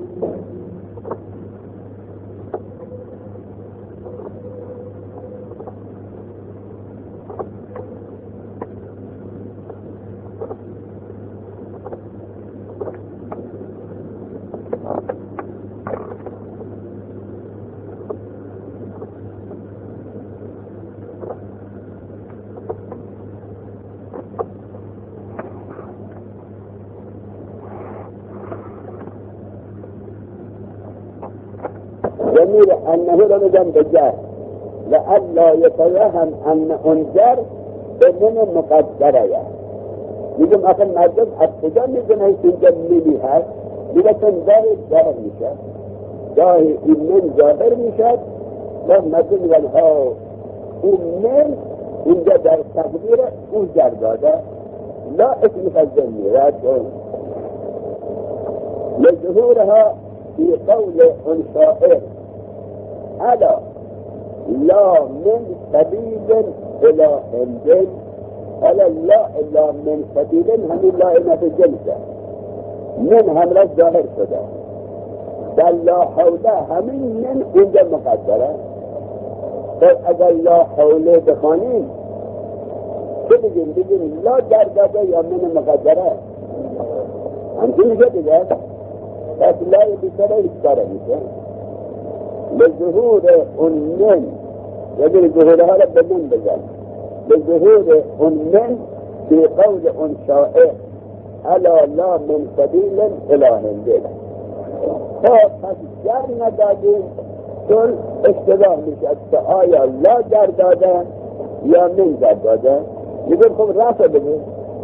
S1: جميل أنه رمضان بجاه لألا يتوهم أن أنجر بمن مقدرة يجب أخي المعجب أبتدا ميزن هيسن جميلي هاي لكن ظاهر ظاهر مشاد ظاهر من ظاهر مشاد لما تنقل هاو ومن إنجا در تقديره وجر داده لا اسم فالجميلات لظهورها في قول شاعر ألا لا من سبيل إلى هند ألا لا إلا من سبيل هم لا إما في الجلسة من هم لا ظاهر كده بل لا حول همين من إنجا مقدرة بل أجل لا حول بخانين كده بجين بجين لا جرداده يا من مقدرة همچین میشه دیگه بس لا بیشتره بیشتره میشه لظهور اون من یعنی ظهورها را به من بزن لظهور اون من في قول اون شاعر الا لا من سبیل اله دل خب پس گر ندادیم چون اشتباه میشه که آیا لا گر داده یا من گر داده میگم خب رفع بده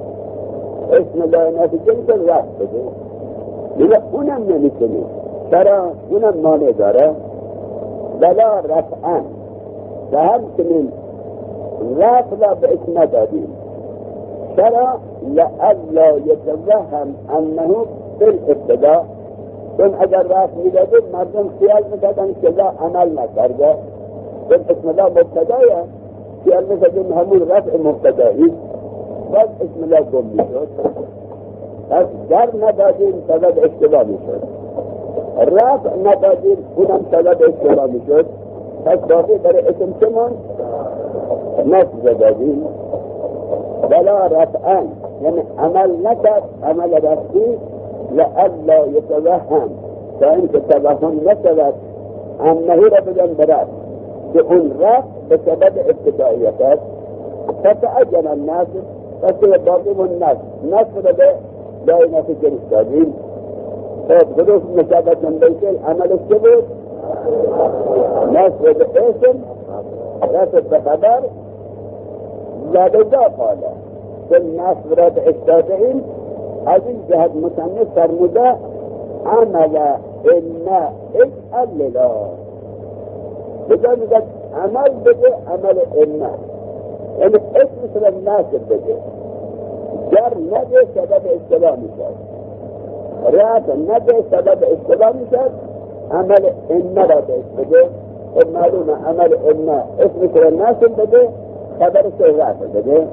S1: اسم لا نتیجه میشه رفع بده میگه اونم نمیتونه چرا اونم مانع داره بلا رفعا و همچنین رفع را به اسم ندادیم چرا لألا یتوهم انه بالابتدا چون اگر رفع میدادیم مردم خیال میکردن که لا عمل نکرده چون اسم لا مبتدایه خیال میکردن همون رفع مبتدایی باز اسم لا گم میشد پس در ندادیم سبب اشتباه میشد رفع ندادیم اونم سبب اشتباه میشد پس باقی برای اسم چمون نصب دادیم ولا رفعا یعنی عمل نکرد عمل رفعی لألا يتوهم تا اینکه توهم نشود انه را بدن برد که اون رفع به سبب ابتدائیت است فتعجل الناس فسوى باقي الناس الناس بدأ دائما في الجنسادين فبدوش مشابهة من بيت العمل السبب الناس بدأ اسم راسب بخبر لا بدا قال الناس براد التابعين هذه جهد مصنف فرموده عمل إنا اسأل لله بدا بدا عمل بدا عمل إنا يعني اسم سر الناس بده جر نده سبب اشتباه میشد رفع نده سبب اشتباه میشد عمل ان را بده معلومه عمل ان اسم سر الناس بده خبر سر رفع بده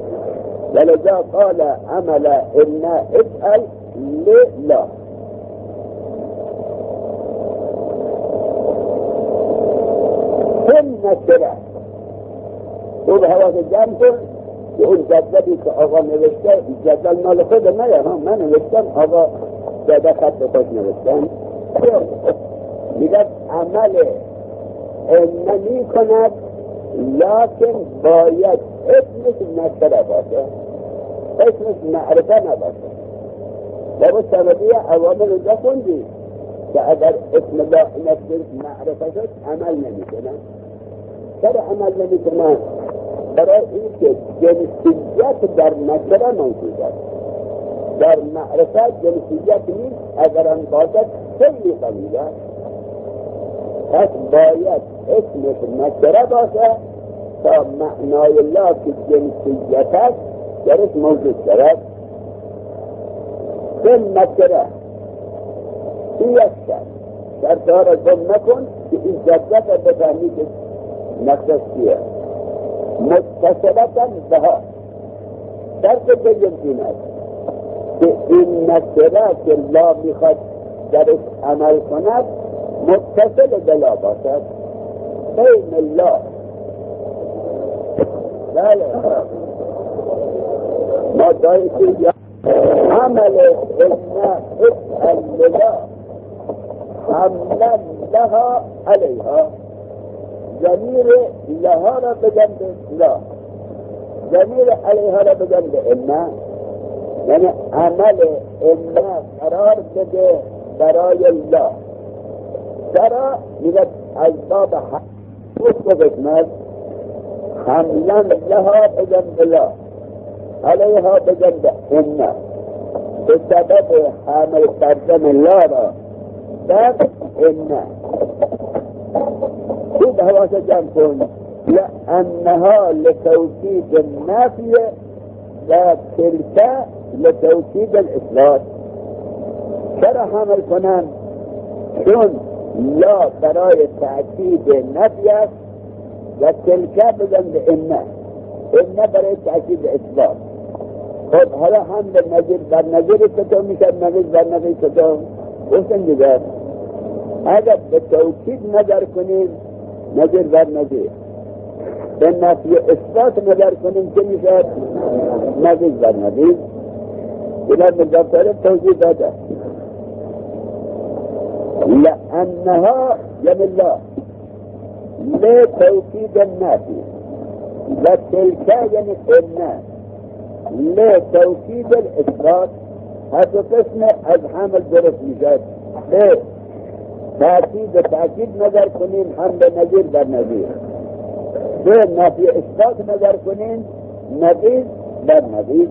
S1: ولذا قال عمل ان اسأل لله ثم كده اون حواس جمع کن که اون جدولی که آقا نوشته جدول مال خود نه ها من نوشتم آقا جده خط به خود نوشتم میگه عمل نمی کند لیکن باید اسمش نکره باشه اسمش معرفه نباشه و با سببی عوامل رو خوندی که اگر اسم الله نفسش معرفه شد عمل نمی کنن چرا عمل نمی کنن برای اینکه جنسیت در نکره موجود است در معرفت جنسیت نیست اگر آن باشد خیلی قلیل است پس باید اسمش نکره باشه تا معنای الله که جنسیت است درش موجود شود این نکره این یک شد در دار گم نکن که این جدت را بفهمی که نقص چیه متصلتا بها شرط بگیم این است که این نکره که لا میخواد درش عمل کند متصل بلا باشد بین الله بله ما دایی که عمل ان اسأل لله لها علیها، ضمیر لها را بگن به لا، ضمیر علیها را بگن به انا، یعنی عمل انا قرار بده برای لا. چرا؟ میگه از باب حق قسمت حملا لها بگن به لا، علیها بگن به انا، به سبب حمل کردن لا را در انا. خوب حواس جمع کن. لأنها لتوکید النفی و تلك لتوکید الاثبات. چرا حمل کنن؟ چون لا برای تأکید نفی است و تلک بگن به انا، انا برای تأکید اثبات. خب حالا هم به نظیر بر نظیر چطور میشد؟ نظیر بر نظیر چطور؟ گفتن دیگر اگر به توکید نظر کنید نظیر بر نظیر، به نفی اثبات نظر کنید که میشد؟ نظیر بر نظیر. اینا مدفتر توضیح داده. لأنها یعنی لا لتوکید النفی و تلک یعنی انا لتوکید الاثبات. هر دو قسم از حمل درست میشد. به تأکید و تأکید نظر کنیم هم به نظیر بر نظیر، به نفی اثبات نظر کنیم نظیر بر نظیر.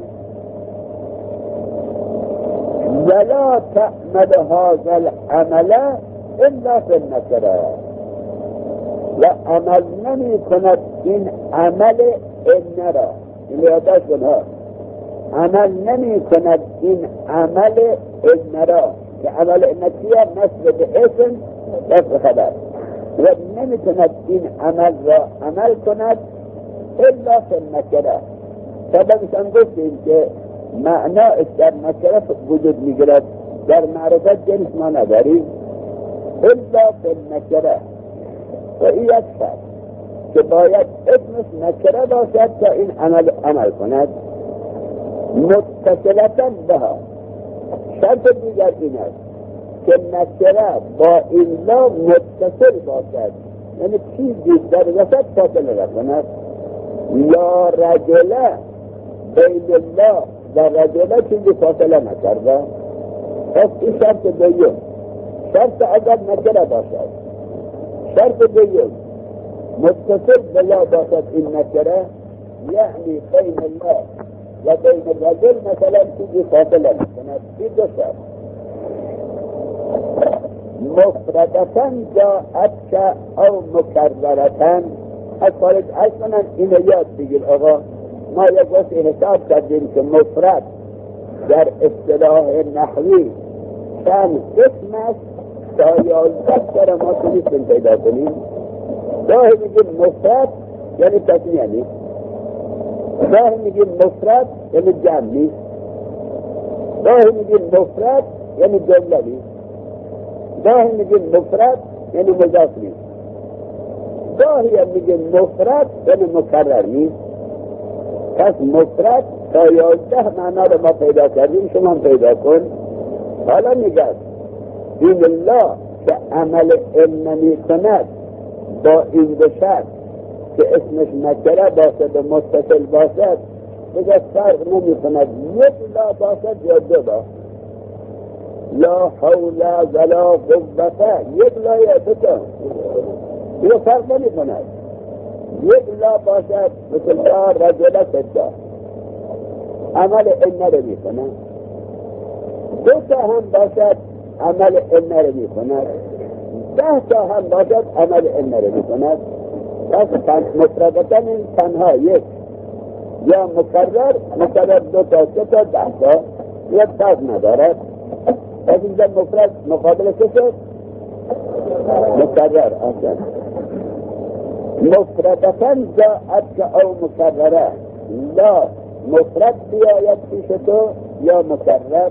S1: ولا تعمل هذا العمل الا في النكره، و عمل نمی کند این عمل ان را، این یادش کنها، عمل نمی کند این عمل ان را که عمل ان چیه؟ نصب به اسم رفع خبر، و نمی کند این عمل را عمل کند الا فی النکره. سببش هم گفتیم که معناش در نکره وجود میگیرد، در معرفت جنس ما نداریم. الا فی النکره، و این یک شرط که باید اسمش نکره باشد تا این عمل عمل کند متصلتا بها. شرط دیگر این است که نکره با این لا متصل باشد، یعنی چیزی در وسط فاصله نکند. یا رجله بین الله و رجله چیزی فاصله نکرده. پس این شرط دویم. شرط اگر نکره باشد، شرط دویم متصل بلا باشد این نکره، یعنی بین الله و بین الرجل مثلا چیزی فاصله نکند. این دو شرط. مفردتاً جاءت که او مکررتاً. از خارج اصلا اینو یاد بگیر آقا. ما یک وقت این حساب کردیم که مفرد در اصطلاح نحوی چند قسم است تا یازده سر ما تونستیم پیدا کنیم. گاهی میگیم مفرد یعنی تسمیه نیست، گاهی میگیم مفرد یعنی جمع نیست، گاهی میگیم مفرد یعنی جمله نیست، گاهی میگیم مفرد یعنی مضاف نیست، گاهی هم میگیم مفرد یعنی مکرر نیست. پس مفرد تا یازده معنا رو ما پیدا کردیم، شما هم پیدا کن. حالا میگه این الله که عمل علم نمی کند با این دو شرط که اسمش نکره باشد و متصل باشد، دیگه فرق نمی کند یک لا باشد یا دو لا. لا حول ولا قوة، یک لا یا دو تا، دیگه فرق نمی کند. یک لا باشد مثل لا رجل سجا، عمل ان رو می کند. دو تا هم باشد عمل ان رو می کند. ده تا هم باشد عمل ان رو می کند. پس مفردتا این تنها یک یا مکرر، مکرر دو تا سه تا ده تا، یک فرق ندارد. پس اینجا مفرد مقابل چه شد؟ مکرر. آسان مفردتا جاءت که او مکرره، لا مفرد بیاید پیش تو یا مکرر.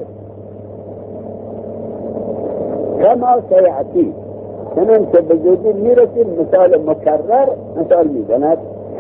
S1: کما سیعتی، چنان که بزودی میرسیم مثال مکرر مثال میزند.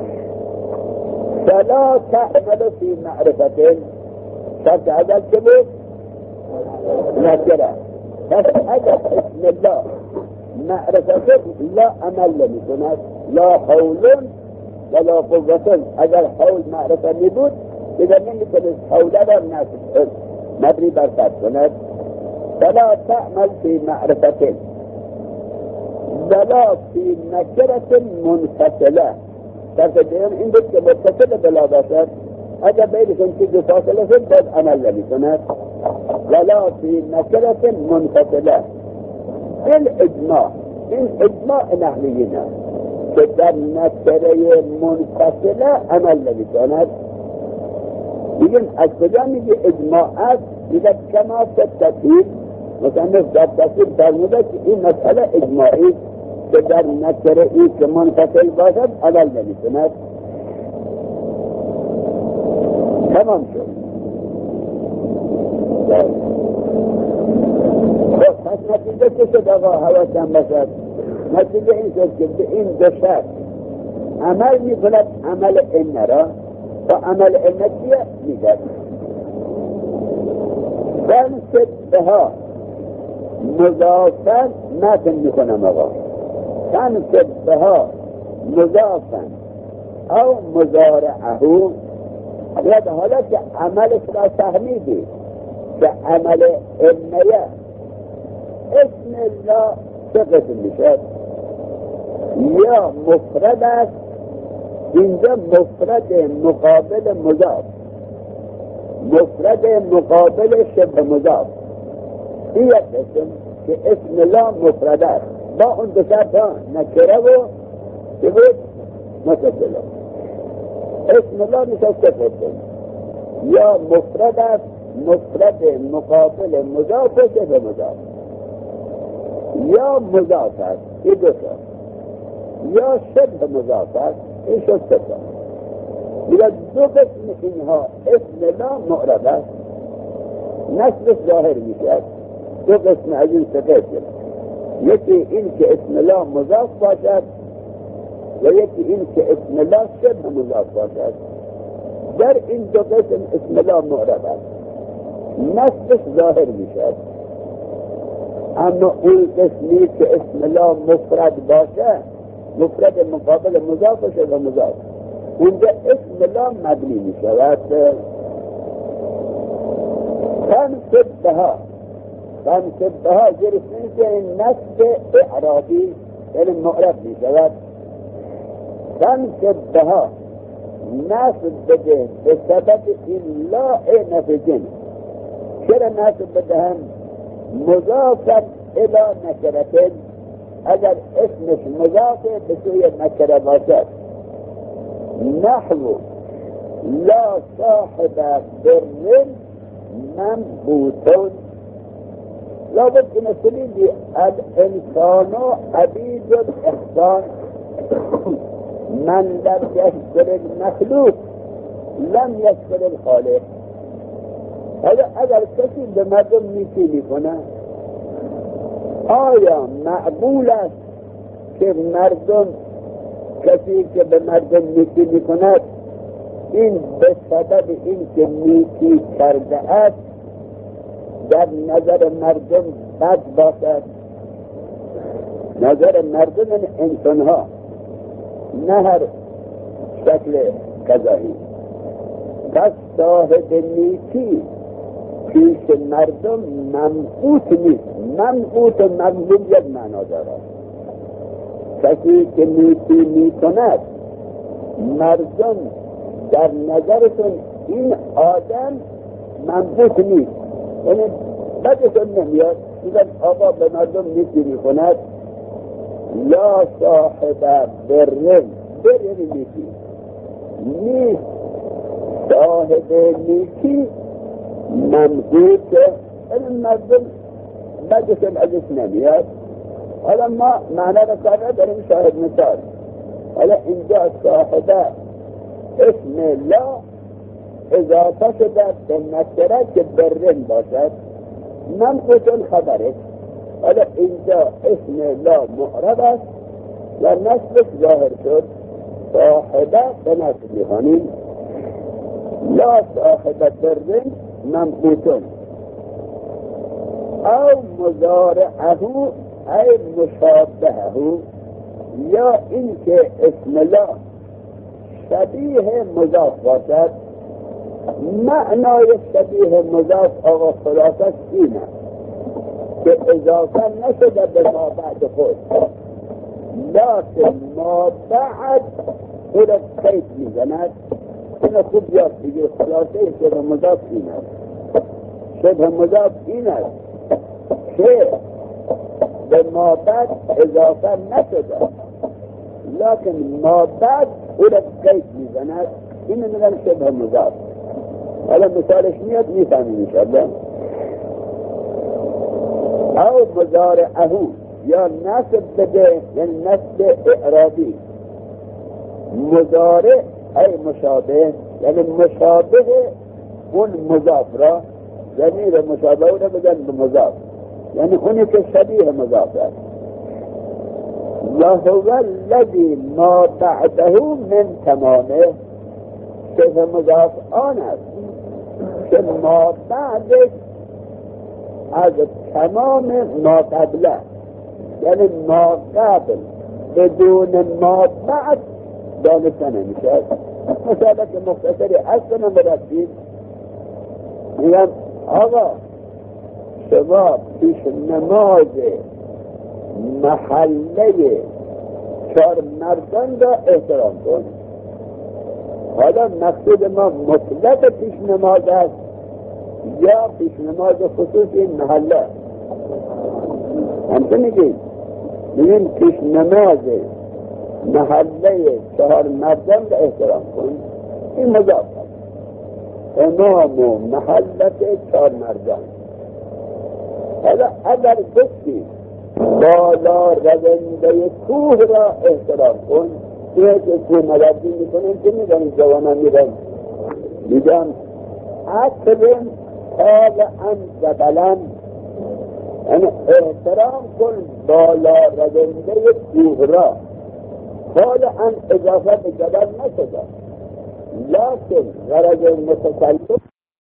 S1: فلا تعمل فی معرفت، شرط اول که بود نکره. پس اگر اسم الله معرفت لا عمل نمی کند، لا حول ولا قوة. اگر حول معرفت می بود دیگر نمی کنید حوله را نصب مبنی بر فتح کند. ولا تعمل فی معرفت ولا فی نکرت منفصله. در دیگر این بود که متصل بلا باشد، اگر بینشون چیزی فاصله شد باید عمل نمی کند. ولا فی نکرت منفصله بالاجماع. این اجماع نحویین است که در نکره منفصله عمل نمی کند. میگیم از کجا میگی اجماع است؟ میگه کما ستتید مثلا در تصویر فرموده که این مسئله اجماعی که در نکره ای که منفصل باشد عمل نمی کند. تمام شد. خب پس نتیجه چه شد آقا حواسم باشد؟ نتیجه این شد که به این دو شرط عمل می کند عمل این را و عمل این چیه میگه فنصب بها مضافا متن می کنم آقا فنصب بها مضافا او مضارعه. یاد حالا که عملش را فهمیدی که عمل انیه اسم الله چه قسم میشد؟ یا مفرد است، اینجا مفرد مقابل مضاف، مفرد مقابل شبه مضاف. این یک قسم که اسم الله مفرد است با اون دو شرط ها نکره و چه بود؟ متصله. اسم الله نشسته قسم یا مفرد است، مفرد مقابل مضاف و شبه مضاف، یا مضاف است این دو تا، یا شبه مضاف است این شد سه تا. دیگر دو قسم اینها اسم الله معرب است، نصبش ظاهر میشه. دو قسم از این سه قسم، یکی این که اسم الله مضاف باشد و یکی این که اسم الله شبه مضاف باشد. در این دو قسم اسم الله معرب است، نصبش ظاهر میشه. اما اون قسمی که اسم الله مفرد باشه، مفرد مقابل مضاف و شبه مضاف، اونجا اسم الله مبنی می شود. فنصب بها، فنصب بها جرسنی که این نصب اعرابی یعنی معرب می شود. فنصب بها نصب بده به سبب این لا نفی جنس. چرا نصب بدهم؟ مضافا الى نکرتن، اگر اسمش مضافه به سوی نکره باشد. نحو لا صاحب بر منبوت. لابد که نسلیدی الانسان عبید الاحسان من لم یشکر المخلوق لم یشکر الخالق. اگر کسی به مردم نیکی میکنه آیا معقول است که مردم کسی که به مردم نیکی میکند این به سبب این که نیکی کرده است در نظر مردم بد باشد؟ نظر مردم انسان ها نه هر شکل قضایی. پس صاحب نیکی پیش مردم منقوط نیست. منقوط و مظلوم یک معنا دارد. کسی که نیکی می کند مردم در نظرشون این آدم منقوط نیست، یعنی بدشون نمیاد. میگن آقا به مردم نیکی می کند. لا صاحب برن، بر یعنی نیکی نیست. صاحب نیکی منقوط، این مردم بدشون ازش نمیاد. حالا ما معنی را کار نداریم، شاهد مثال. حالا اینجا صاحبه اسم لا اضافه شده به نکره که برن باشد، منقوطون خبره. حالا اینجا اسم لا معرب است و نصبش ظاهر شد. صاحبه به نصب میخوانیم لا صاحبه برن منقوطون او مضارعه ای مشابهه، یا اینکه اسم الله شبیه مضاف باشد. معنای شبیه مضاف آقا خلاصش اینه که اضافه نشده به ما بعد خود، لیکن ما بعد خود قید میزند. اینه خوب یاد بگیر. خلاصه شبه مضاف این است. شبه مضاف این است که به ما بعد اضافه نشده، لیکن ما بعد خود قید میزند. اینه میگن شبه مضاف. حالا مثالش میاد میفهمیم انشاءالله. او مضارعه، یا نصب بده، یعنی نصب اعرابی. مضارع ای مشابه، یعنی مشابه اون مضاف را، ضمیر مشابه را بزن به مضاف، یعنی اونی که شبیه مضاف است. لهو الذی ما بعده من تمامه، شبه مضاف آن است که ما بعدش از تمام ما قبله، یعنی ما قبل بدون ما بعد دانسته نمیشه. مثلا که مختصری اصلا برسید میگم آقا شما پیش نماز محله چهار مردان را احترام کن. حالا مقصود ما مطلق پیش نماز است یا پیش نماز خصوصی محله؟ همچه میگیم میگیم پیش نماز محله چهار مردان را احترام کن. این مضاف است. امام و محلت چهار مردان. حالا اگر گفتی بالا رونده کوه را احترام کن، اینه که کوه مردی میکنن که میگن جوانان میگن میگن اکرم طالعا جبلا، یعنی احترام کن بالا رونده کوه را. طالعا اضافه به جبل نشده، لیکن غرض متکلم